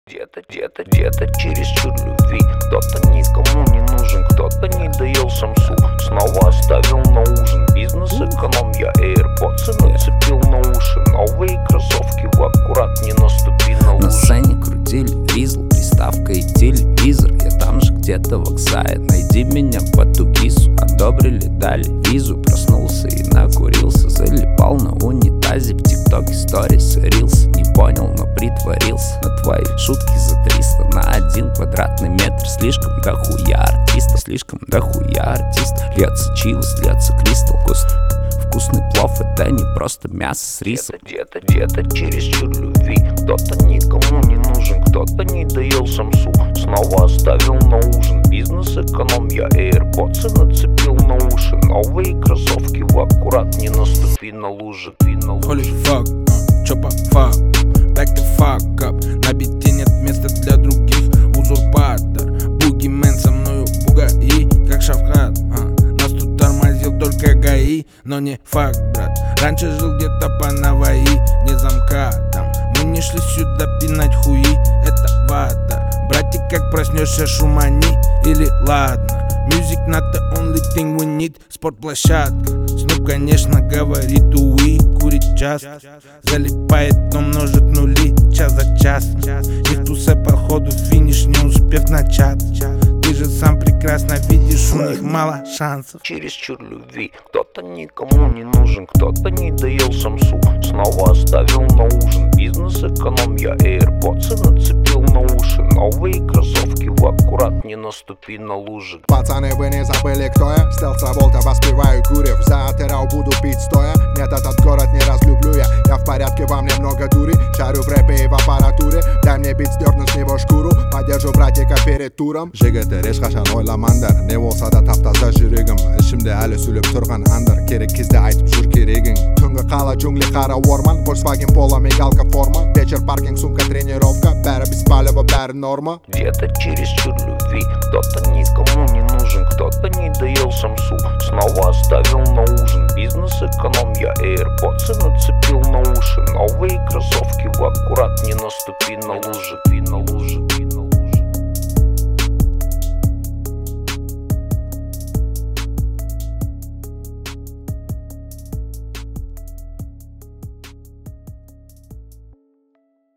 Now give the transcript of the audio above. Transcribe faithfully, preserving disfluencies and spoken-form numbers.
Где-то, где-то, где-то чересчур любви. Кто-то никому не нужен, кто-то не доел самсу. Снова оставил на ужин. Бизнес эконом, я AirPods нацепил на уши. Новые кроссовки в аккурат, не наступи на лужи. На сцене крутили ризл, приставка и телевизор. Я там же где-то в Оксае, найди меня по тугису. Одобрили, дали визу, проснулся и накурился. Залипал на унитазе, в тиктоке сторис и рилс. Не понял, но притворился. На твои шутки за триста на один квадратный метр. Слишком дохуя артиста, слишком дохуя артиста. Льется чивос, льется кристалл. Вкусный, вкусный плов, это не просто мясо с рисом. Где-то, где-то, где-то чересчур любви. Кто-то никому не нужен, кто-то не доел самсу. Снова оставил на ужин. Бизнес эконом, я AirPods нацепил на уши. Новые кроссовки в аккурат, не наступи на лужи. Holy fuck, uh, чё по факту, back the fuck up. На бите нет места для других, узурпатор. Бугимен со мною бугаи, как Шавхат, uh. Нас тут тормозил только ГАИ, но не факт, брат. Раньше жил где-то по Наваи, не замкатом. Мы не шли сюда пинать хуи, это вата. Братик, как проснешься, шумани или ладно. Music not the only thing we need. Спортплощадка, Снуп, конечно, говорит уи. Курит часто, залипает, но множит нули час за часом. И в тусе походу финиш, не успев начать. Ты же сам прекрасно видишь, у них мало шансов. Чересчур любви. Кто-то никому не нужен, кто-то не доел самсу. Снова оставил на ужин. Бизнес эконом, я AirPods нацепил на уши. Новые кроссовки в аккурат, не наступи на лужи. Пацаны, вы не забыли, кто я? Стелс Траволта, воспеваю Гурьев. За Атерау буду пить стоя. Нет, этот город не разлюблю я. Я в порядке, вам немного дури. Шарю в рэпе и в аппаратуре. Дай мне бит, сдерну с него шкуру. Поддержу братика перед туром. Жігіттер ешқашан ойламаңдар. Не болса да таптаза жүрегім. Ішімде әлі сөйлеп тұрған аңдар. Керек кезде айтып жүр керегің. Түнгі қала, джунгли, қара орман. Volkswagen Polo, мигалка форма. Вечер, паркинг, сумка, тренировка. Бәрі беспалево, бәрі норма. Где-то чересчур любви. Кто-то никому не нужен, кто-то не доел самсу. Снова оставил на ужин. Бизнес эконом, я AirPods нацепил на уши. Новые кроссовки в аккурат, не наступи на лужи, на лужи.